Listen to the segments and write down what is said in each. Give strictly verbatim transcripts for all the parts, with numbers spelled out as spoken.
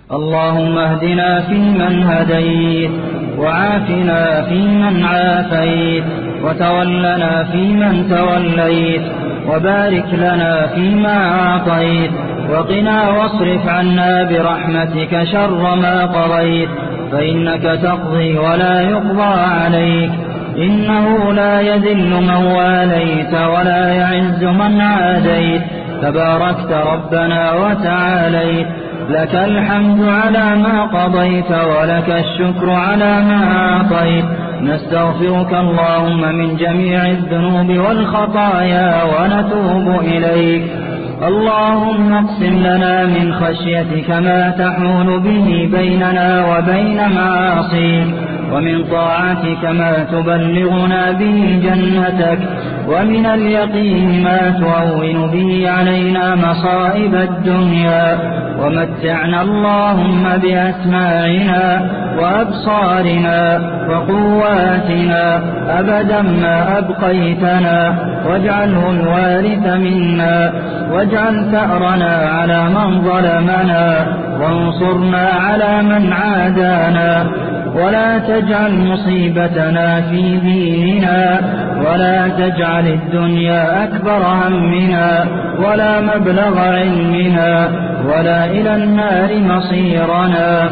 اللهم اهدنا فيمن هديت، وعافنا فيمن عافيت، وتولنا فيمن توليت، وبارك لنا فيما أعطيت، وقنا واصرف عنا برحمتك شر ما قضيت، فإنك تقضي ولا يقضى عليك، إنه لا يذل من واليت ولا يعز من عاديت، تباركت ربنا وتعاليت، لك الحمد على ما قضيت ولك الشكر على ما أعطيت. نستغفرك اللهم من جميع الذنوب والخطايا ونتوب إليك. اللهم اقسم لنا من خشيتك ما تحول به بيننا وبين معاصيك، ومن طاعتك ما تبلغنا به جنتك، ومن اليقين ما تهون به علينا مصائب الدنيا، ومتعنا اللهم بأسماعنا وأبصارنا وقواتنا أبدا ما أبقيتنا، واجعله الوارث منا، واجعل ثأرنا على من ظلمنا، وانصرنا على من عادانا، ولا تجعل مصيبتنا في ديننا، ولا تجعل الدنيا أكبر همنا، ولا مبلغ علمنا، ولا إلى النار مصيرنا.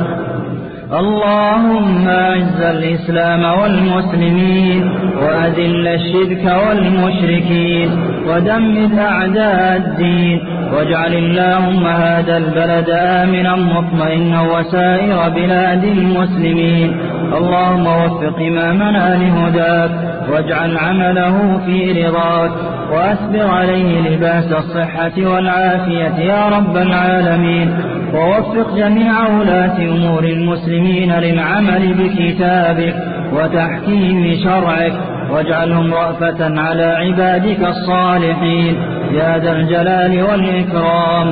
اللهم أعز الإسلام والمسلمين، وأذل الشرك والمشركين، ودمر أعداء الدين، واجعل اللهم هذا البلد آمنا مطمئنا وسائر بلاد المسلمين. اللهم وفق إمامنا لهداك، واجعل عمله في رضاك، وأسبغ عليه لباس الصحة والعافية يا رب العالمين، ووفق جميع ولاة أمور المسلمين للعمل بكتابك وتحكيم شرعك، واجعلهم رأفة على عبادك الصالحين يا ذا الجلال والإكرام.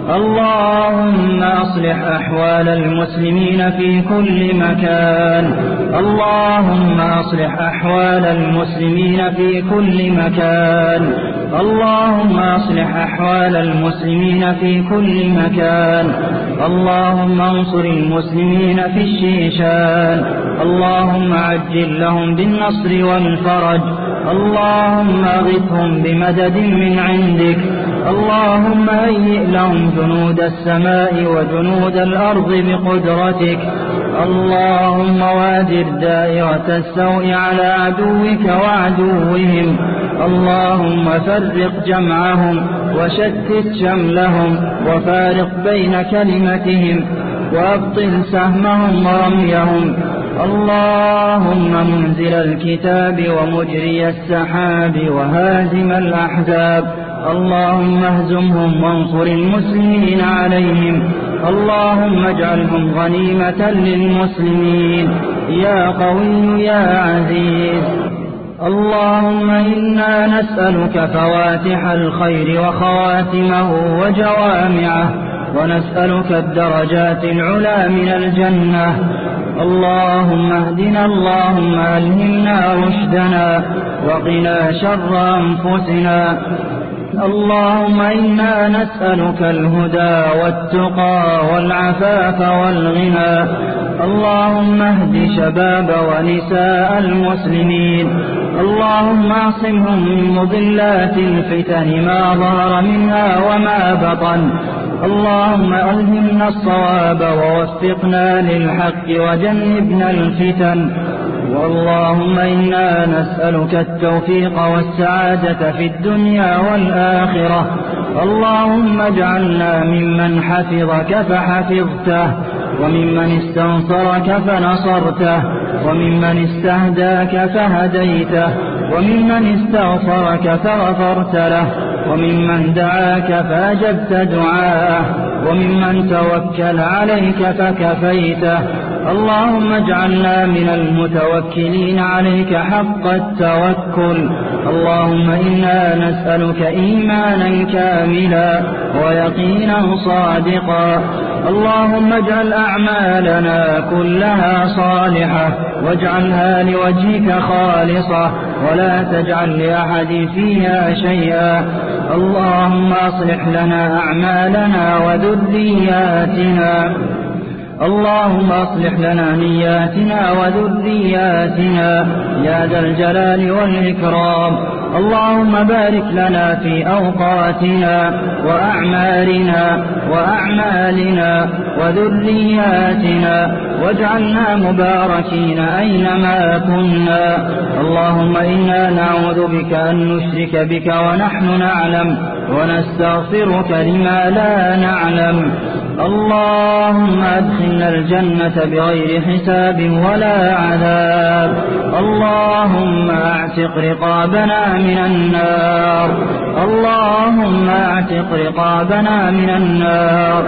اللهم أصلح أحوال المسلمين في كل مكان، اللهم أصلح أحوال المسلمين في كل مكان، اللهم أصلح أحوال المسلمين في كل مكان. اللهم انصر المسلمين في الشيشان، اللهم عجل لهم بالنصر والفرج، اللهم أغثهم بمدد من عندك، اللهم هيئ لهم جنود السماء وجنود الأرض بقدرتك، اللهم وادر دائرة السوء على عدوك وعدوهم، اللهم فرق جمعهم وشتت شملهم وفارق بين كلمتهم وأبطل سهمهم ورميهم. اللهم منزل الكتاب ومجري السحاب وهازم الأحزاب، اللهم اهزمهم وانصر المسلمين عليهم، اللهم اجعلهم غنيمة للمسلمين يا قوي يا عزيز. اللهم إنا نسألك فواتح الخير وخواتمه وجوامعه، ونسألك الدرجات العلى من الجنة. اللهم اهدنا، اللهم ألهمنا رشدنا، وقنا شر أنفسنا. اللهم إنا نسألك الهدى والتقى والعفاف والغنى. اللهم اهد شباب ونساء المسلمين، اللهم اعصمهم من مضلات الفتن ما ظهر منها وما بطن. اللهم ألهمنا الصواب ووفقنا للحق وجنبنا الفتن. واللهم إنا نسألك التوفيق والسعادة في الدنيا والآخرة. اللهم اجعلنا ممن حفظك فحفظته، وممن استنصرك فنصرته، وممن استهداك فهديته، وممن استغفرك فغفرت له، وممن دعاك فأجبت دعاءه، وممن توكل عليك فكفيته. اللهم اجعلنا من المتوكلين عليك حق التوكل. اللهم إنا نسألك إيمانا كاملا ويقينا صادقا. اللهم اجعل أعمالنا كلها صالحة، واجعلها لوجهك خالصة، ولا تجعل لأحد فيها شيئا. اللهم أصلح لنا أعمالنا وذرياتنا، اللهم أصلح لنا نياتنا وذرياتنا يا ذا الجلال والإكرام. اللهم بارك لنا في أوقاتنا وأعمارنا وأعمالنا وذرياتنا واجعلنا مباركين أينما كنا. اللهم إنا نعوذ بك أن نشرك بك ونحن نعلم ونستغفرك لما لا نعلم. اللهم أدخلنا الجنة بغير حساب ولا عذاب. اللهم أعتق رقابنا من النار. اللهم أعتق رقابنا من النار.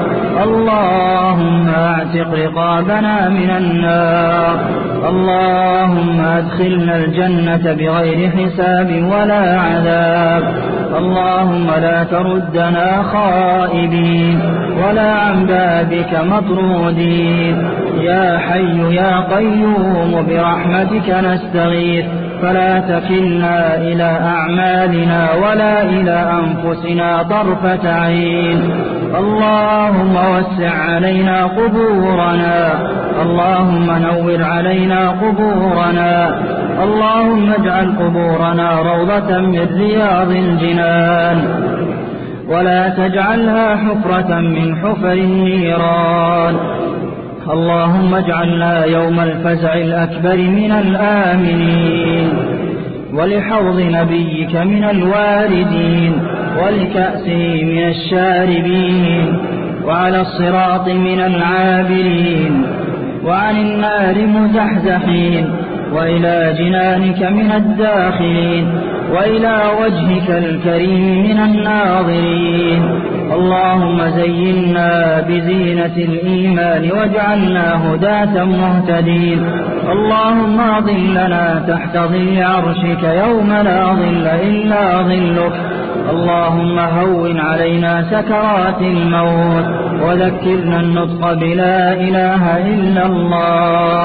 اللهم أعتق رقابنا من النار. اللهم أدخلنا الجنة بغير حساب ولا عذاب. اللهم لا تردنا خائبين ولا عن بابك مطرودين. يا حي يا قيوم برحمتك نستغيث فلا تكلنا إلى أعمالنا ولا إلى أنفسنا طرفة عين. اللهم وسع علينا قبورنا. اللهم نور علينا قبورنا. اللهم اجعل قبورنا روضة من رياض الجنان ولا تجعلها حفرة من حفر النيران. اللهم اجعلنا يوم الفزع الأكبر من الآمنين ولحوض نبيك من الواردين ولكأسه من الشاربين وعلى الصراط من العابرين وعن النار مزحزحين وإلى جنانك من الداخلين وإلى وجهك الكريم من الناظرين. اللهم زينا بزينة الإيمان واجعلنا هداة مهتدين. اللهم أظلنا تحت ظل عرشك يوم لا ظل إلا ظلك. اللهم هون علينا سكرات الموت وذكرنا النطق بلا إله إلا الله.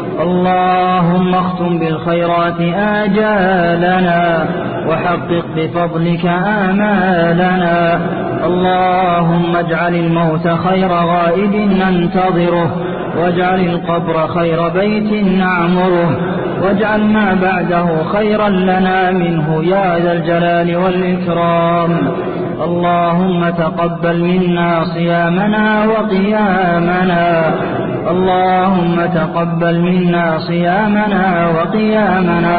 اللهم اختم بالخيرات آجالنا وحقق بفضلك آمالنا. اللهم اجعل الموت خير غائب ننتظره واجعل القبر خير بيت نعمره واجعل ما بعده خيرا لنا منه يا ذا الجلال والإكرام. اللهم تقبل منا صيامنا وقيامنا. اللهم تقبل منا صيامنا وقيامنا.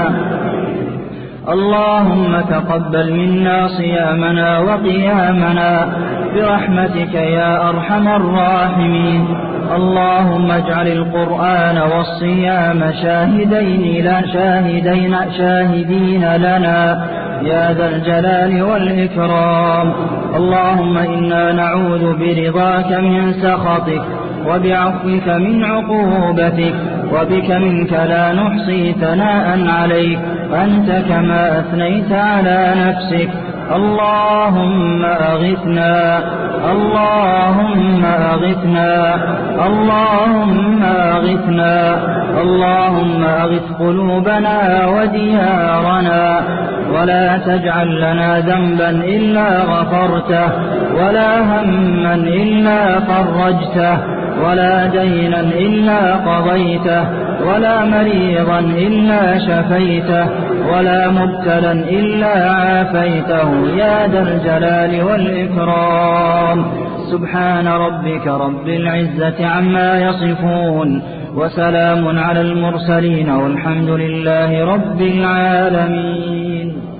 اللهم تقبل منا صيامنا وقيامنا برحمتك يا أرحم الراحمين. اللهم اجعل القرآن والصيام شاهدين لا شاهدين شاهدين لنا يا ذا الجلال والإكرام. اللهم إنا نعوذ برضاك من سخطك وبعفوك من عقوبتك وبك منك لا نحصي ثناء عليك أنت كما أثنيت على نفسك. اللهم أغثنا. اللهم أغثنا. اللهم أغثنا. اللهم أغث قلوبنا وديارنا ولا تجعل لنا ذنبا إلا غفرته ولا هما إلا فرجته ولا دينا إلا قضيته ولا مريضا إلا شفيته ولا مبتلا إلا عافيته يا ذا الجلال والإكرام. سبحان ربك رب العزة عما يصفون وسلام على المرسلين والحمد لله رب العالمين.